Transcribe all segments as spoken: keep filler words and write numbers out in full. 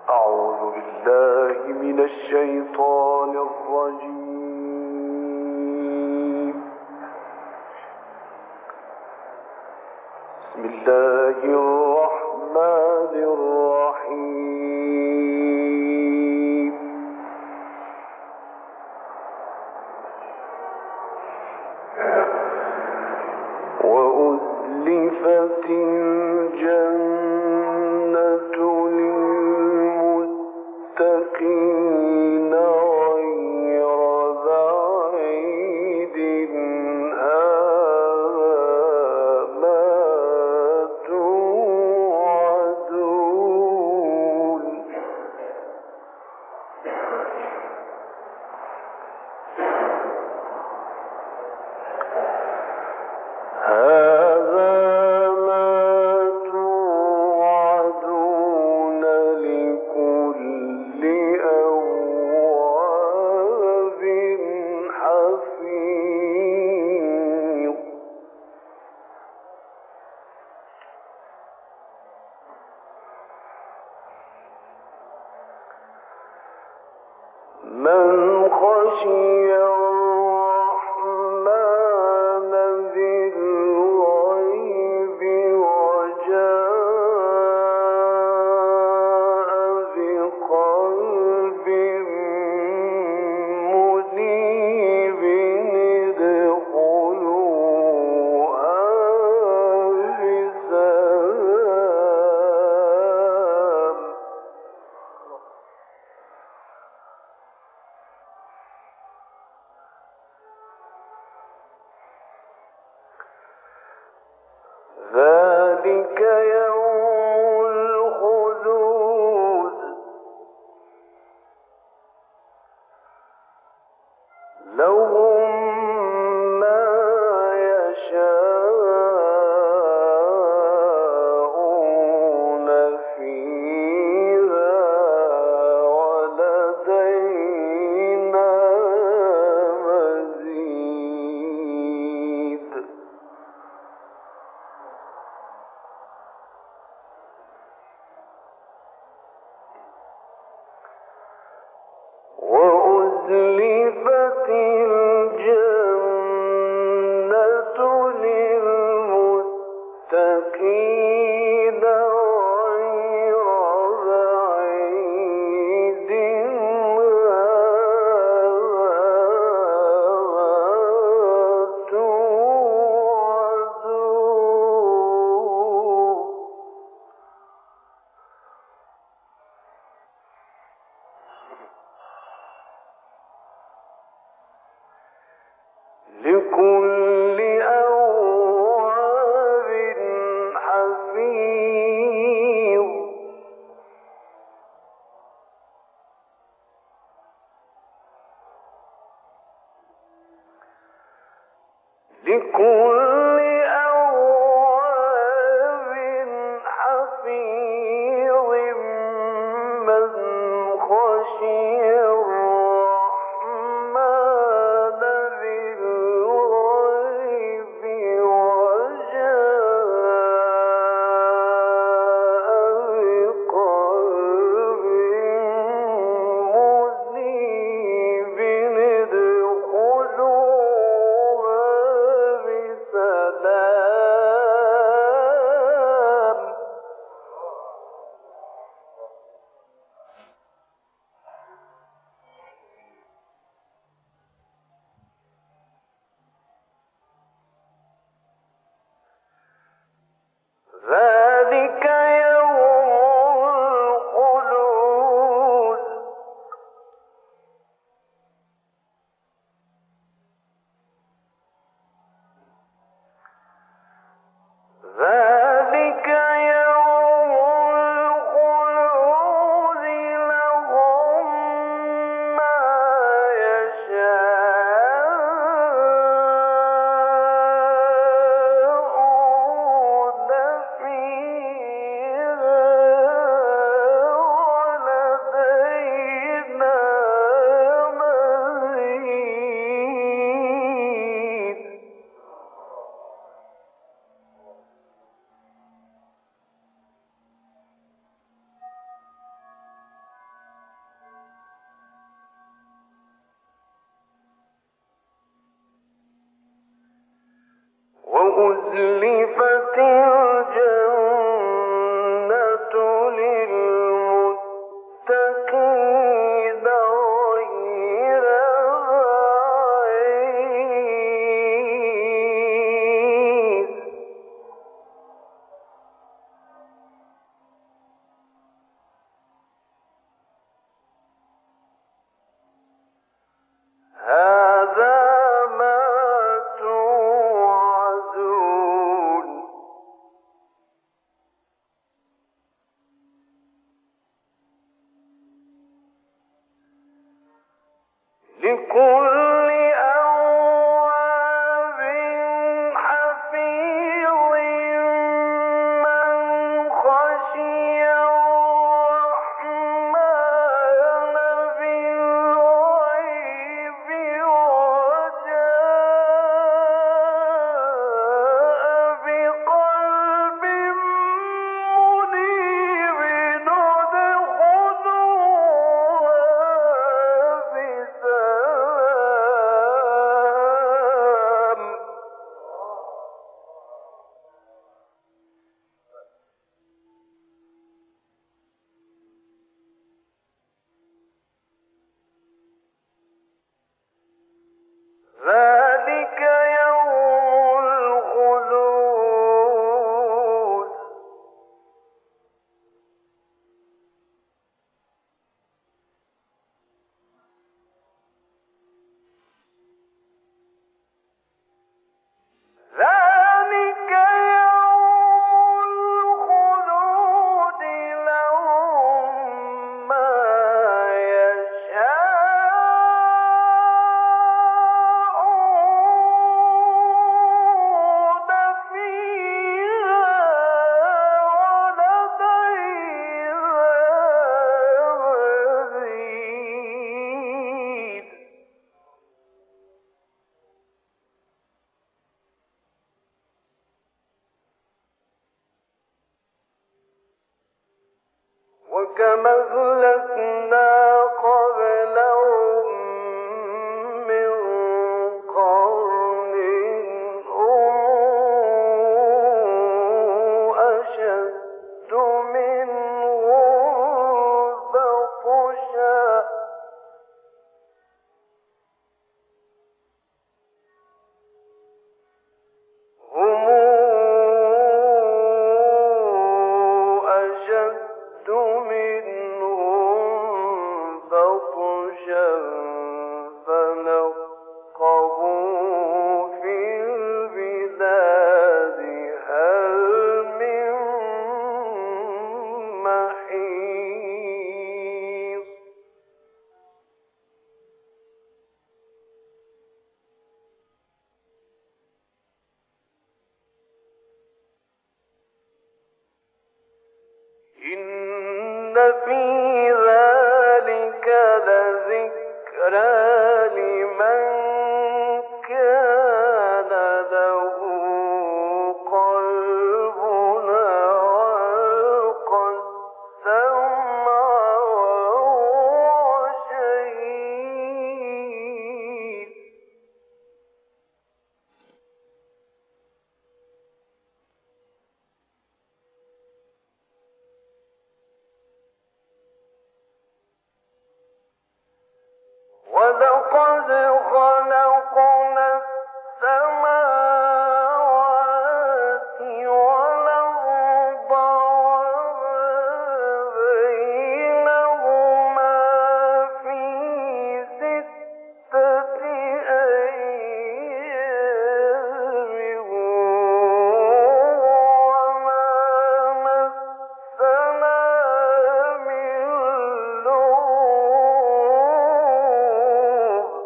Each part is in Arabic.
أعوذ بالله من الشيطان الرجيم. بسم الله الرحمن الرحيم. وأزلفت الجنة للمتقين غير بعيد هذا ما توعدون. هذا ما توعدون لكل أواب حفيظ. من خشي الرحمن بالغيب وجاء بقلب منيب ادخلوها بسلام. ذلك يوم الخلود. لهم ما يشاءون فيها ولدينا مزيد. وأزلفت الجنة للمتقين غير بعيد هذا توعدون. لكل أواب حفيظ. لكل أواب حفيظ من خشي الرحمن بالغيب وأزلفت الجنة للمتقين غير بعيد. هذا ما توعدون لكل أواب حفيظ من خشي الرحمن بالغيب وجاء بقلب منيب ادخلوها بسلام. ذلك يوم الخلود. ذلك يوم الخلود لهم ما يشاءون فيها ولدينا مزيد. وكما أهلكنا قبلهم من قرن هم أشد منهم بطشا هم أشد منهم بطشا فنقبوا في البلاد هل من محيص. إن في ذلك لذكرى لمن كان له قلب وألقى السمع وهو شهيد. ولقد خلقنا السماوات والأرض وما بينهما في ستة أيام وما مسنا من لغوب.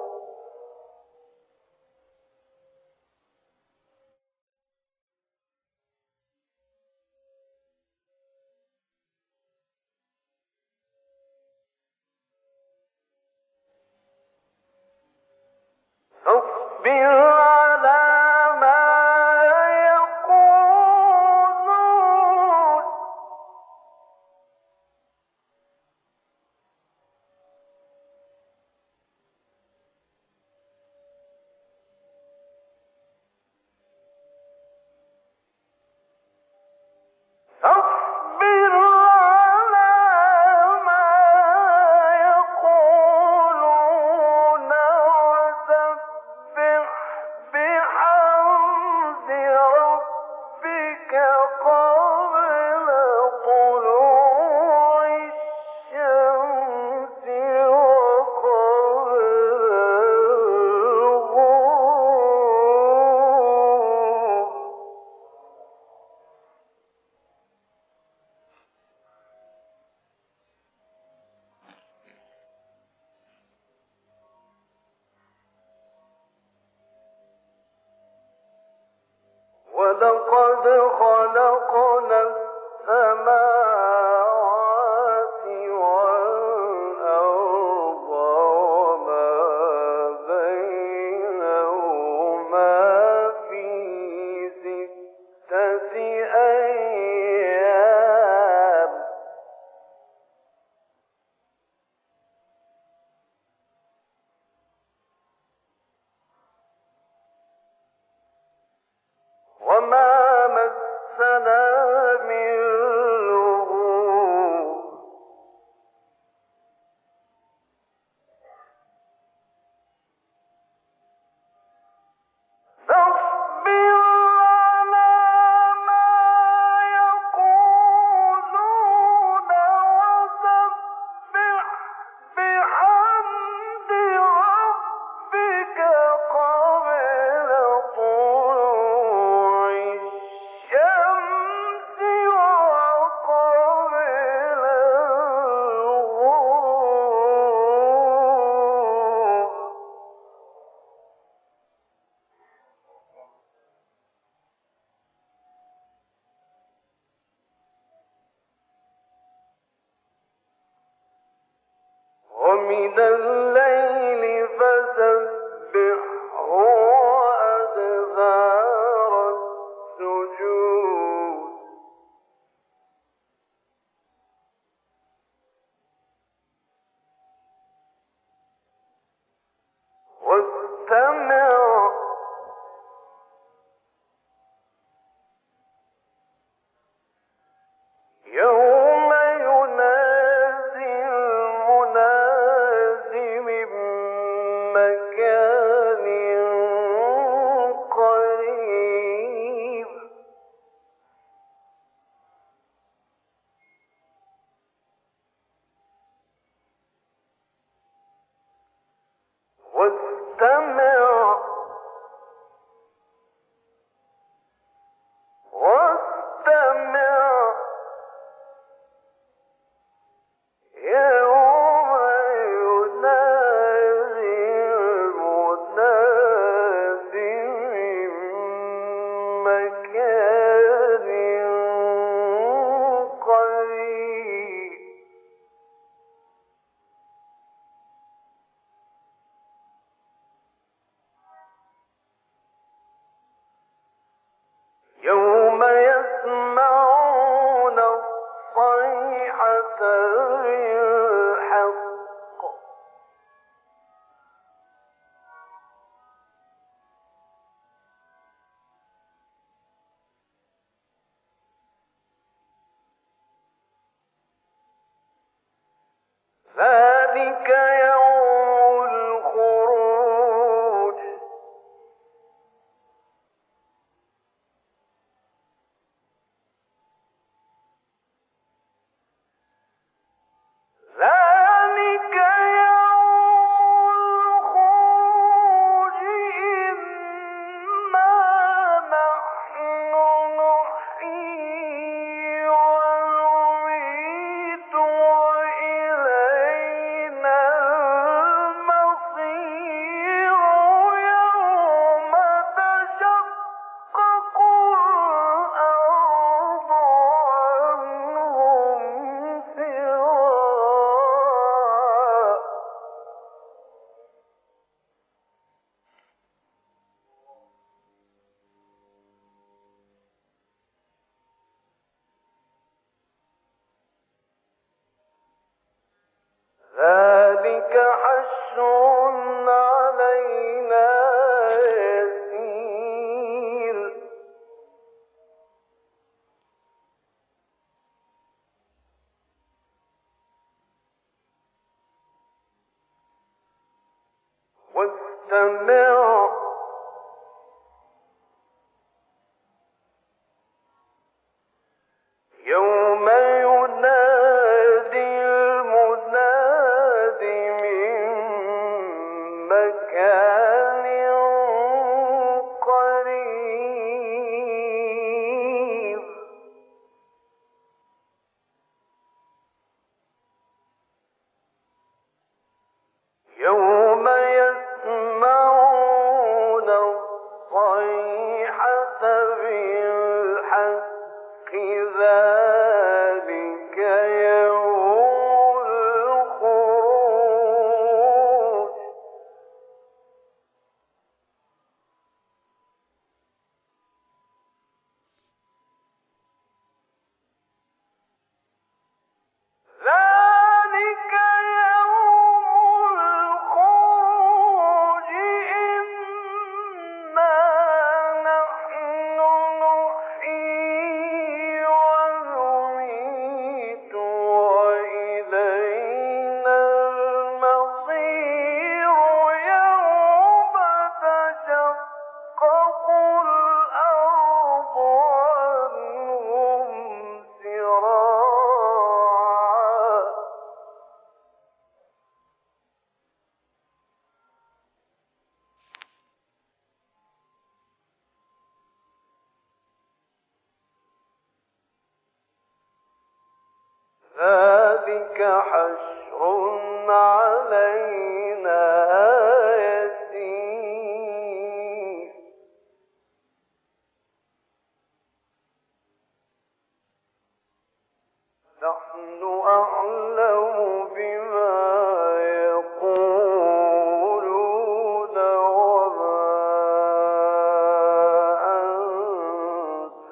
فاصبر على ما يقولون ولقد خلقنا السماوات والأرض وما بينهما في ستة أيام وما مسنا من لغوب فاصبر على ما يقولون وسبح بحمد ربك قبل طلوع الشمس وقبل الغروب ومن الليل فسبحه وأدبار السجود واستمع يوم ينادي المناد من مكان قريب واستمع واستمع يوم ينادي المناد من مكان قريب يوم يسمعون الصيحة بالحق ذلك يوم الخروج ذلك يوم الخروج إنا نحن نحيي ونميت وإلينا المصير يوم تشقق الأرض عنهم سراء ذلك حشر علينا يسير واستمع يوم ينادي المناد من مكان قريب يوم يسمعون ذلك حشر علينا يسير نحن أعلم بما يقولون وما أنت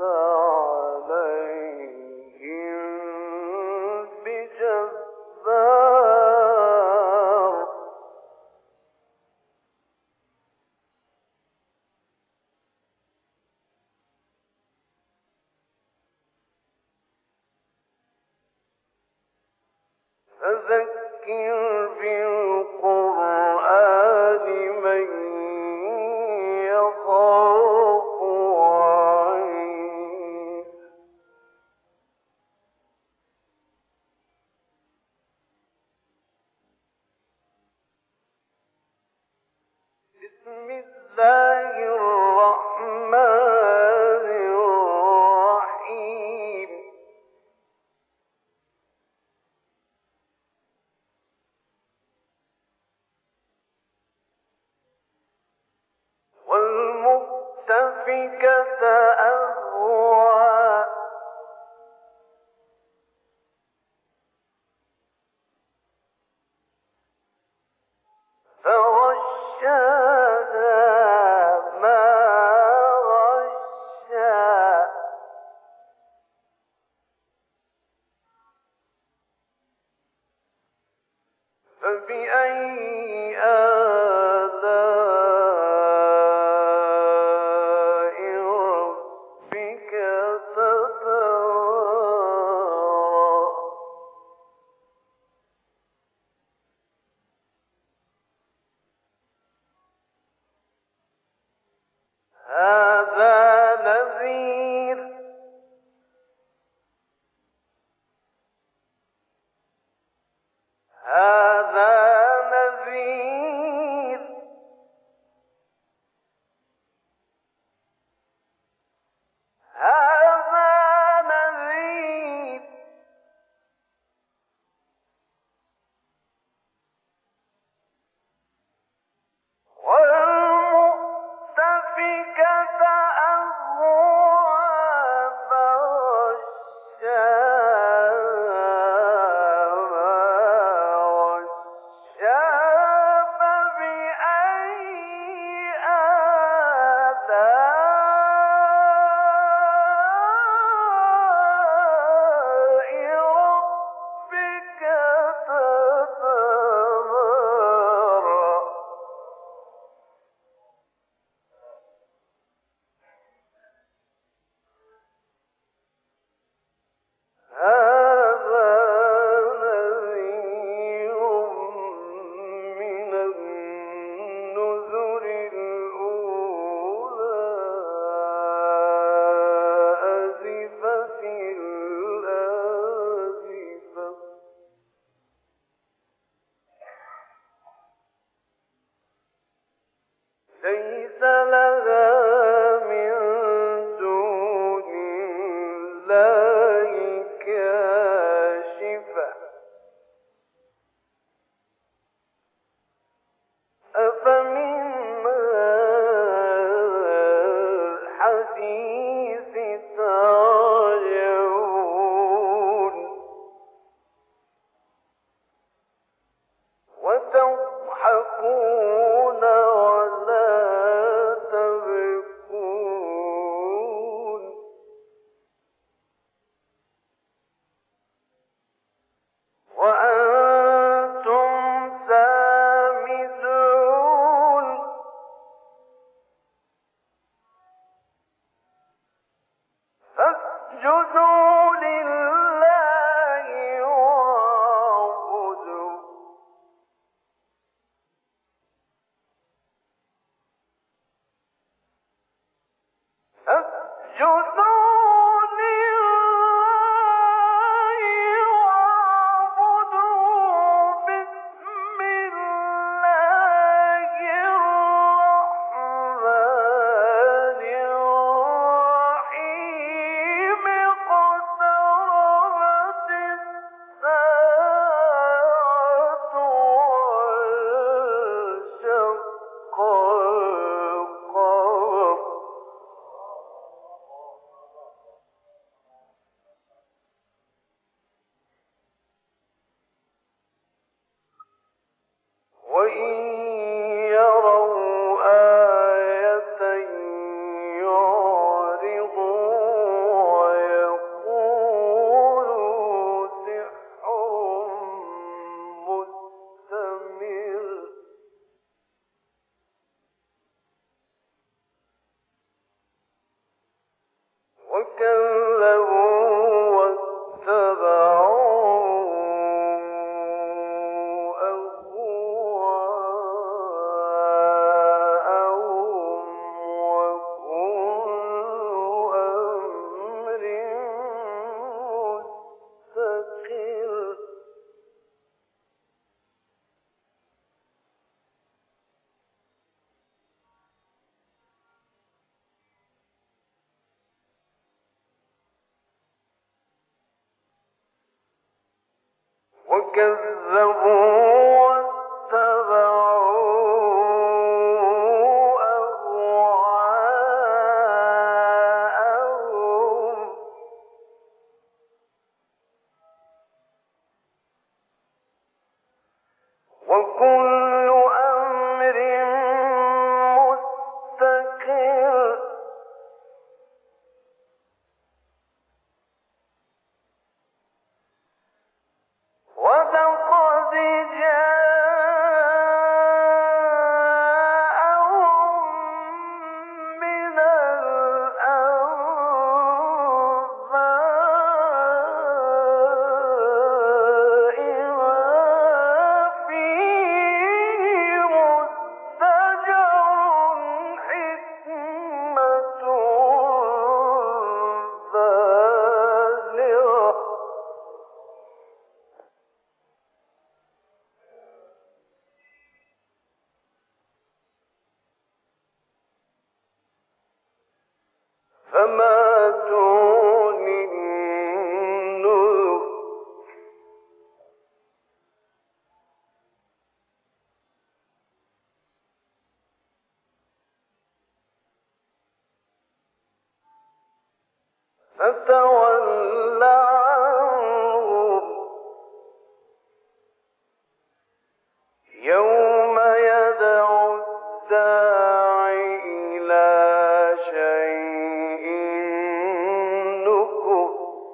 عليهم بجبار فذكر بالقرآن من يخاف وعيد بسم الله الرحمن الرحيم والمؤتفكة أهوى فغشاها ما غشى فبأي آلاء ربك تتمارى هذا نذير هذا نذير هذا نذير والمؤتفكة أهوى فغشاها ما غشى فبأي آلاء ربك تتمارى هذا نذير من النذر الأولى أزفت الآزفة ليس لها من دون الله كاشفة أفمن الحديث تعجبون وتضحكون ولا تبكون وأنتم سامدون فاسجدوا لله واعبدوا وكذبوا واتبعوا أهواءهم وكل أمر مستقر ولقد جاءهم من الأنباء ما فيه مزدجر حكمة بالغة فما تغني النذر فتول عنهم يوم يدعو الداعي إلى شيء نكر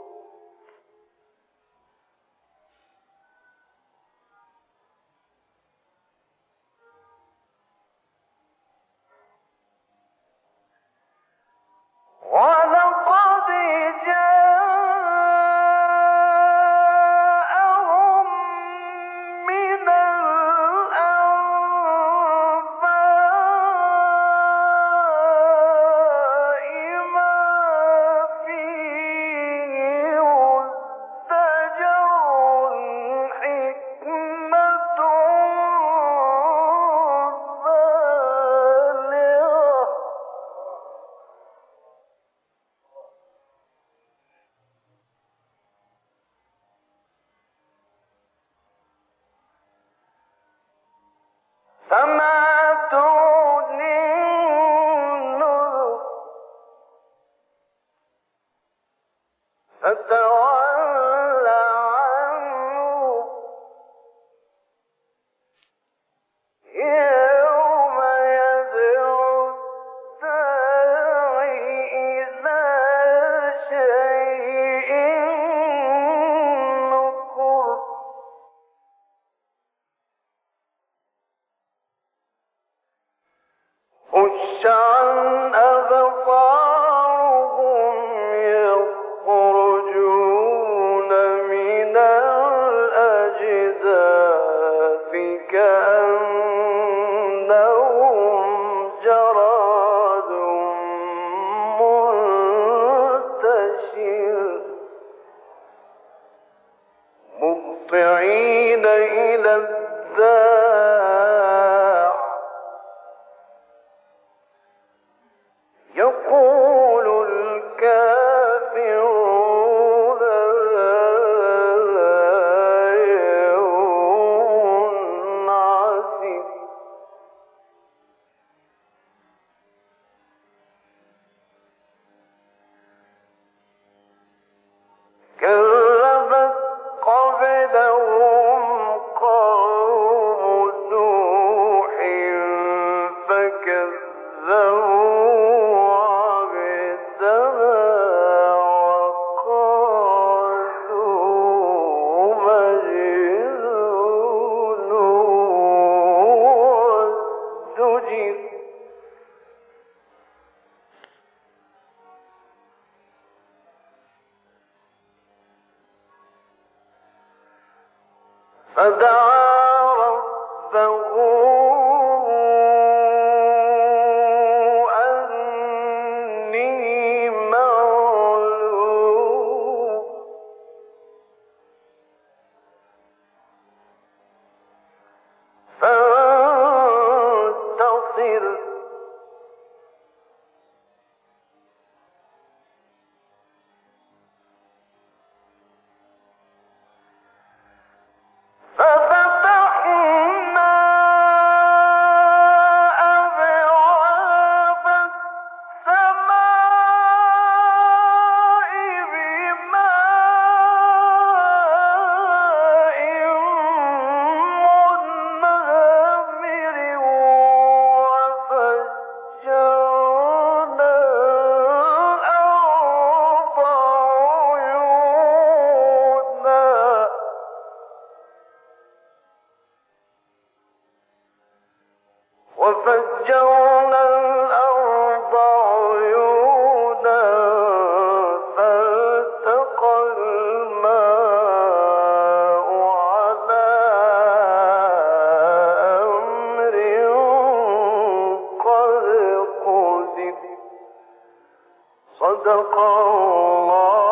ولقد جاءهم من الأنباء ما فيه مزدجر حكمة بالغة فما تغني النذر فتول عنهم يوم يدعو الداعي إلى شيء نكر خش عن أبصارهم يخرجون من الأجداث كأنهم جراد منتشر مهطعين إلى الداع يقول الكافرون هذا يوم عسير كذبت قبلهم قوم نوح فكذبوا عبدنا وقالوا مجنون وازدجر فدعا ربه أني مغلوب فانتصر صدق الله